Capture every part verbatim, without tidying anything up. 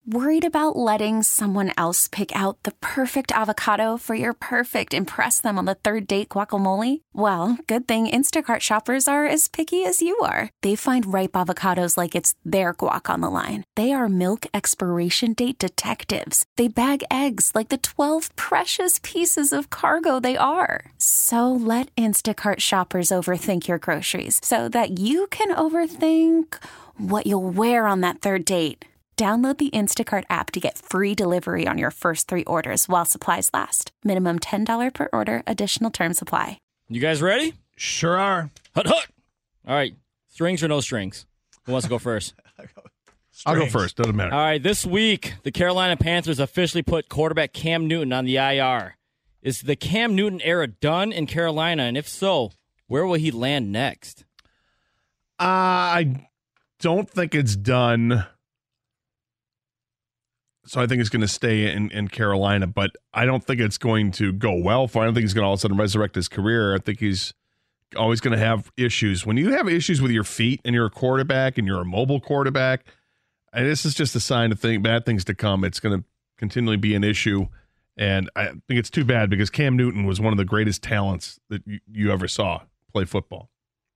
Worried about letting someone else pick out the perfect avocado for your perfect impress them on the third date guacamole? Well, good thing Instacart shoppers are as picky as you are. They find ripe avocados like it's their guac on the line. They are milk expiration date detectives. They bag eggs like the twelve precious pieces of cargo they are. So let Instacart shoppers overthink your groceries so that you can overthink what you'll wear on that third date. Download the Instacart app to get free delivery on your first three orders while supplies last. Minimum ten dollars per order. Additional terms apply. You guys ready? Sure are. Hut, hut. All right. Strings or no strings? Who wants to go first? I'll go first. Doesn't matter. All right. This week, the Carolina Panthers officially put quarterback Cam Newton on the I R. Is the Cam Newton era done in Carolina? And if so, where will he land next? Uh, I don't think it's done. So I think it's going to stay in, in Carolina, but I don't think it's going to go well for him. I don't think he's going to all of a sudden resurrect his career. I think he's always going to have issues. When you have issues with your feet and you're a quarterback and you're a mobile quarterback, and this is just a sign of thing, bad things to come. It's going to continually be an issue, and I think it's too bad because Cam Newton was one of the greatest talents that you, you ever saw play football.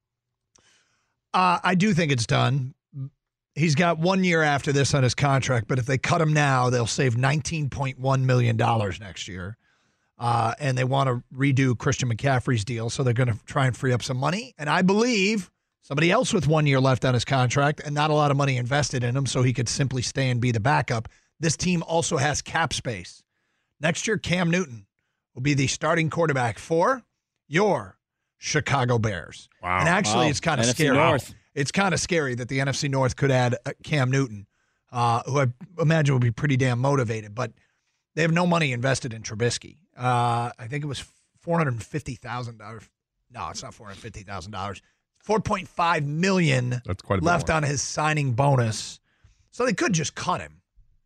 Uh, I do think it's done. He's got one year after this on his contract, but if they cut him now, they'll save nineteen point one million dollars next year. Uh, and they want to redo Christian McCaffrey's deal, so they're going to try and free up some money. And I believe somebody else with one year left on his contract and not a lot of money invested in him, so he could simply stay and be the backup. This team also has cap space. Next year, Cam Newton will be the starting quarterback for your Chicago Bears. Wow. And actually, Wow. it's kind of N F C scary. North. It's kind of scary that the N F C North could add uh, Cam Newton, uh, who I imagine would be pretty damn motivated, but they have no money invested in Trubisky. Uh, I think it was four hundred fifty thousand dollars. No, it's not four hundred fifty thousand dollars. four point five million dollars That's quite a bit left more. on his signing bonus. So they could just cut him.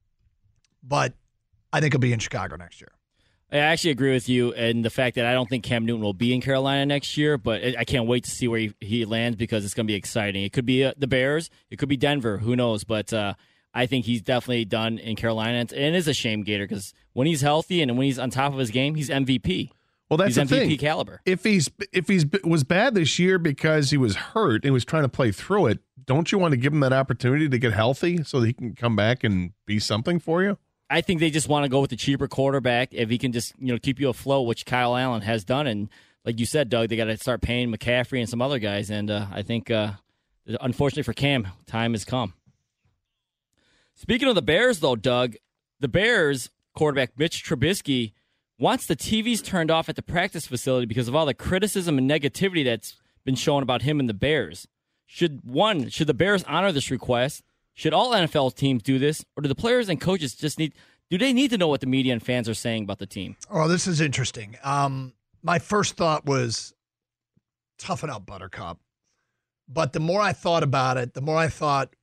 But I think he'll be in Chicago next year. I actually agree with you in the fact that I don't think Cam Newton will be in Carolina next year, but I can't wait to see where he, he lands because it's going to be exciting. It could be uh, the Bears. It could be Denver. Who knows? But uh, I think he's definitely done in Carolina. And it is a shame, Gator, because when he's healthy and when he's on top of his game, he's M V P. Well, that's he's the M V P thing. caliber. If he's if he's was bad this year because he was hurt and was trying to play through it, don't you want to give him that opportunity to get healthy so that he can come back and be something for you? I think they just want to go with the cheaper quarterback if he can just you know keep you afloat, which Kyle Allen has done. And like you said, Doug, they got to start paying McCaffrey and some other guys. And uh, I think, uh, unfortunately for Cam, time has come. Speaking of the Bears, though, Doug, the Bears quarterback Mitch Trubisky wants the T Vs turned off at the practice facility because of all the criticism and negativity that's been shown about him and the Bears. Should one, should the Bears honor this request? Should all N F L teams do this, or do the players and coaches just need? Do they need to know what the media and fans are saying about the team? Oh, this is interesting. Um, my first thought was toughen up, Buttercup. But the more I thought about it, the more I thought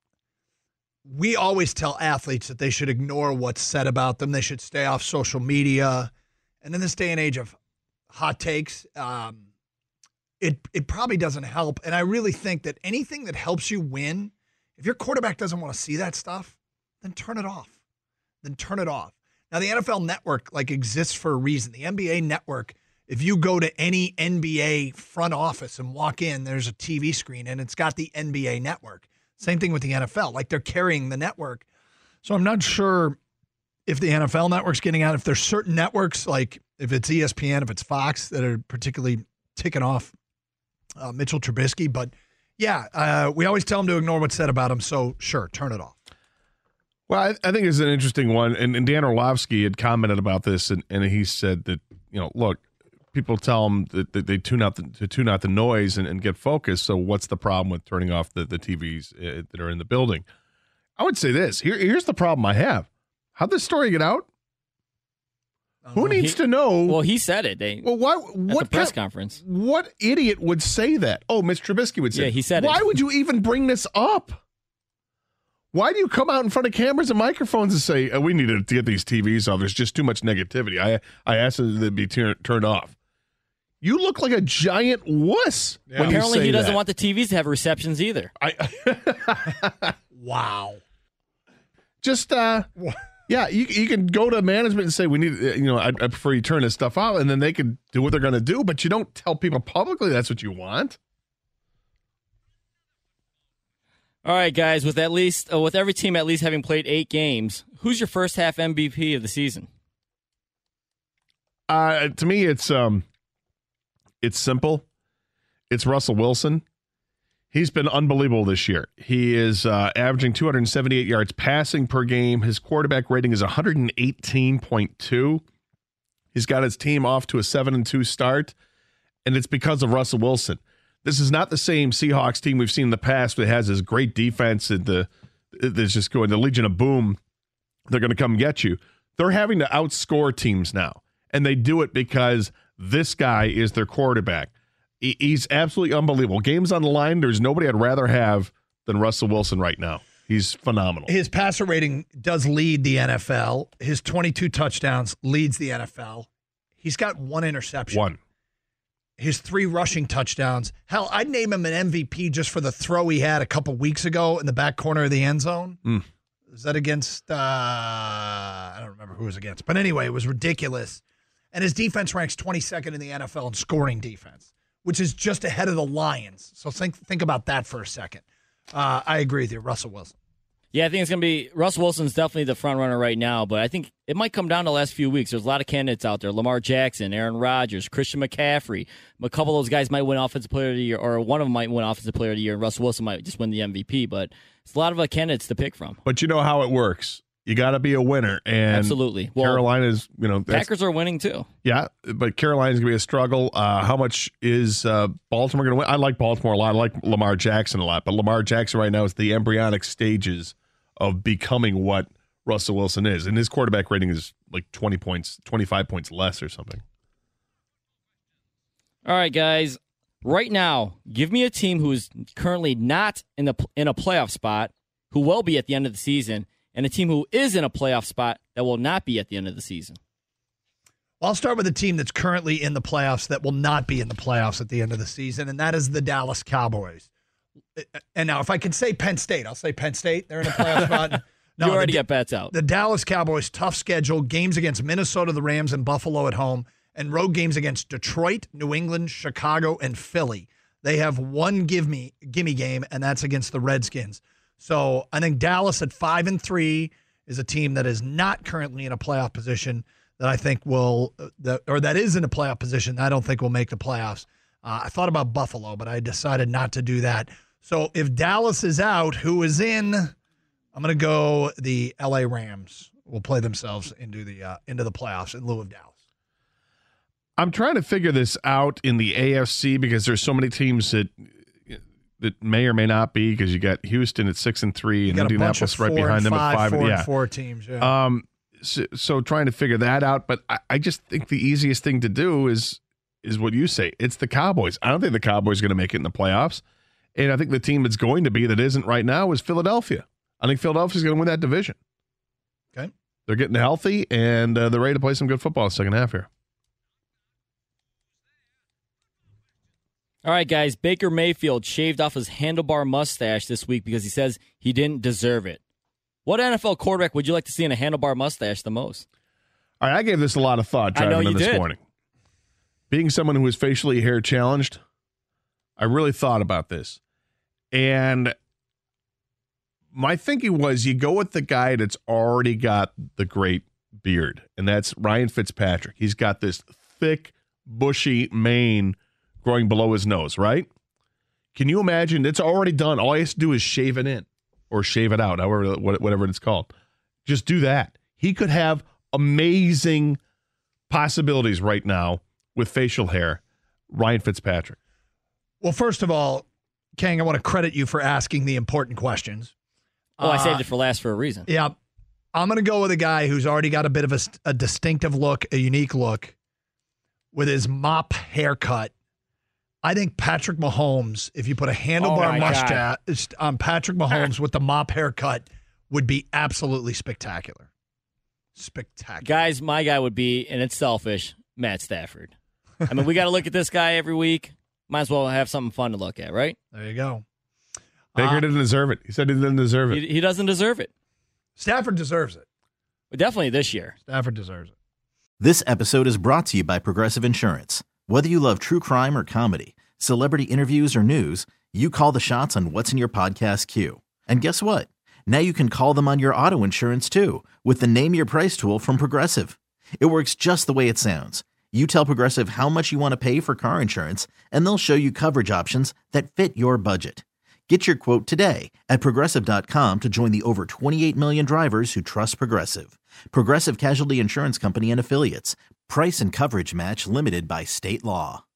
we always tell athletes that they should ignore what's said about them. They should stay off social media. And in this day and age of hot takes, um, it it probably doesn't help. And I really think that anything that helps you win, if your quarterback doesn't want to see that stuff, then turn it off. Then turn it off. Now, the N F L Network like exists for a reason. The N B A Network, if you go to any N B A front office and walk in, there's a T V screen, and it's got the N B A Network. Same thing with the N F L. Like, they're carrying the network. So I'm not sure if the N F L Network's getting out. If there's certain networks, like if it's E S P N, if it's Fox, that are particularly ticking off uh, Mitchell Trubisky. But, yeah, uh, we always tell them to ignore what's said about him. So, sure, turn it off. Well, I, I think it's an interesting one. And, and Dan Orlovsky had commented about this, and, and he said that, you know, look, people tell them that, that they tune out the, to tune out the noise and, and get focused. So what's the problem with turning off the, the T Vs uh, that are in the building? I would say this. Here, here's the problem I have. How'd this story get out? Who needs he, to know? Well, he said it. They, well, why? at What the press kind, conference? What idiot would say that? Oh, Mitch Trubisky would say. Yeah, he said why it. Why would you even bring this up? Why do you come out in front of cameras and microphones and say, oh, we need to get these T Vs off? There's just too much negativity. I I asked them to be tur- turned off. You look like a giant wuss. Yeah. When Apparently, you say he doesn't that. want the T Vs to have receptions either. I Wow. Just, uh, yeah, you you can go to management and say, we need, you know, I, I prefer you turn this stuff out, and then they can do what they're going to do, but you don't tell people publicly that's what you want. All right, guys, with at least uh, with every team at least having played eight games, who's your first half M V P of the season? Uh, to me, it's um, it's simple. It's Russell Wilson. He's been unbelievable this year. He is uh, averaging two hundred seventy-eight yards passing per game. His quarterback rating is one hundred eighteen point two. He's got his team off to a seven and two start, and it's because of Russell Wilson. This is not the same Seahawks team we've seen in the past that has this great defense and the that's just going, the Legion of Boom, they're going to come get you. They're having to outscore teams now, and they do it because this guy is their quarterback. He's absolutely unbelievable. Games on the line, there's nobody I'd rather have than Russell Wilson right now. He's phenomenal. His passer rating does lead the N F L. His twenty-two touchdowns leads the N F L. He's got one interception. One. His three rushing touchdowns. Hell, I'd name him an M V P just for the throw he had a couple weeks ago in the back corner of the end zone. Mm. Was that against, uh, I don't remember who it was against. But anyway, it was ridiculous. And his defense ranks twenty-second in the N F L in scoring defense, which is just ahead of the Lions. So think think about that for a second. Uh, I agree with you, Russell Wilson. Yeah, I think it's going to be Russell Wilson's definitely the front runner right now, but I think it might come down to the last few weeks. There's a lot of candidates out there. Lamar Jackson, Aaron Rodgers, Christian McCaffrey. A couple of those guys might win Offensive Player of the Year, or one of them might win Offensive Player of the Year, and Russell Wilson might just win the M V P, but it's a lot of uh, candidates to pick from. But you know how it works. You got to be a winner. And absolutely. Well, Carolina's, you know. Packers are winning too. Yeah, but Carolina's going to be a struggle. Uh, how much is uh, Baltimore going to win? I like Baltimore a lot. I like Lamar Jackson a lot. But Lamar Jackson right now is the embryonic stages of becoming what Russell Wilson is. And his quarterback rating is like twenty points, twenty-five points less or something. All right, guys. Right now, give me a team who is currently not in the in a playoff spot, who will be at the end of the season, and a team who is in a playoff spot that will not be at the end of the season. Well, I'll start with a team that's currently in the playoffs that will not be in the playoffs at the end of the season, and that is the Dallas Cowboys. And now, if I can say Penn State, I'll say Penn State. They're in a playoff spot. No, you already the, got bets out. The Dallas Cowboys, tough schedule, games against Minnesota, the Rams, and Buffalo at home, and road games against Detroit, New England, Chicago, and Philly. They have one give me gimme game, and that's against the Redskins. So I think Dallas at five and three is a team that is not currently in a playoff position that I think will, that, or that is in a playoff position that I don't think will make the playoffs. Uh, I thought about Buffalo, but I decided not to do that. So if Dallas is out, who is in? I'm going to go the L A Rams will play themselves into the uh, into the playoffs in lieu of Dallas. I'm trying to figure this out in the A F C because there's so many teams that that may or may not be, because you got Houston at six and three and Indianapolis right behind them at five. Four yeah, and four teams. Yeah. Um. So, so trying to figure that out, but I, I just think the easiest thing to do is is what you say. It's the Cowboys. I don't think the Cowboys are going to make it in the playoffs, and I think the team that's going to be that isn't right now is Philadelphia. I think Philadelphia's going to win that division. Okay. They're getting healthy, and uh, they're ready to play some good football in the second half here. All right, guys. Baker Mayfield shaved off his handlebar mustache this week because he says he didn't deserve it. What N F L quarterback would you like to see in a handlebar mustache the most? All right, I gave this a lot of thought I know driving you in this did. morning. Being someone who is facially hair challenged, I really thought about this. And my thinking was you go with the guy that's already got the great beard, and that's Ryan Fitzpatrick. He's got this thick, bushy mane growing below his nose, right? Can you imagine? It's already done. All he has to do is shave it in or shave it out, however, whatever it's called. Just do that. He could have amazing possibilities right now with facial hair. Ryan Fitzpatrick. Well, first of all, Kang, I want to credit you for asking the important questions. Oh, I saved Uh, it for last for a reason. Yeah. I'm going to go with a guy who's already got a bit of a, a distinctive look, a unique look, with his mop haircut. I think Patrick Mahomes, if you put a handlebar Oh, my mustache on Patrick Mahomes with the mop haircut, would be absolutely spectacular. Spectacular. Guys, my guy would be, and it's selfish, Matt Stafford. I mean, we got to look at this guy every week. Might as well have something fun to look at, right? There you go. Baker Uh, didn't deserve it. He said he didn't deserve it. He, he doesn't deserve it. Stafford deserves it. But definitely this year. Stafford deserves it. This episode is brought to you by Progressive Insurance. Whether you love true crime or comedy, celebrity interviews or news, you call the shots on what's in your podcast queue. And guess what? Now you can call them on your auto insurance too with the Name Your Price tool from Progressive. It works just the way it sounds. You tell Progressive how much you want to pay for car insurance, and they'll show you coverage options that fit your budget. Get your quote today at Progressive dot com to join the over twenty-eight million drivers who trust Progressive. Progressive Casualty Insurance Company and Affiliates. Price and coverage match limited by state law.